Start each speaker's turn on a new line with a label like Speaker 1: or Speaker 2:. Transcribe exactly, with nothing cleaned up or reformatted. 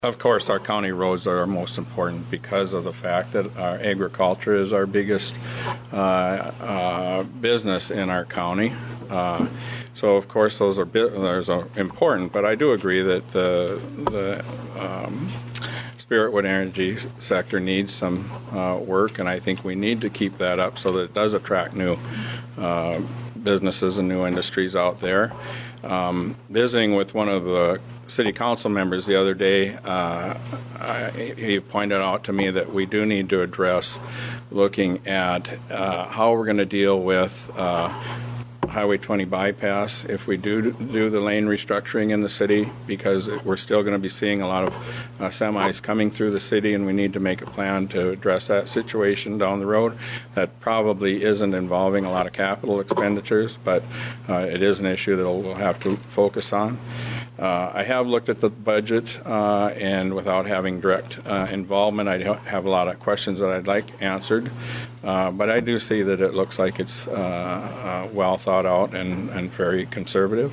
Speaker 1: Of course, our county roads are our most important because of the fact that our agriculture is our biggest uh, uh, business in our county. Uh, so, of course, those are, those are important, but I do agree that the, the um, Spiritwood energy sector needs some uh, work, and I think we need to keep that up so that it does attract new uh, businesses and new industries out there. Um, visiting with one of the city council members the other day, uh, I, he pointed out to me that we do need to address looking at uh, how we're going to deal with uh, Highway twenty bypass if we do do the lane restructuring in the city, because we're still going to be seeing a lot of uh, semis coming through the city, and we need to make a plan to address that situation down the road. That probably isn't involving a lot of capital expenditures, but uh, it is an issue that we'll have to focus on. Uh, I have looked at the budget, uh, and without having direct uh, involvement, I have a lot of questions that I'd like answered. Uh, but I do see that it looks like it's uh, uh, well thought out and, and very conservative.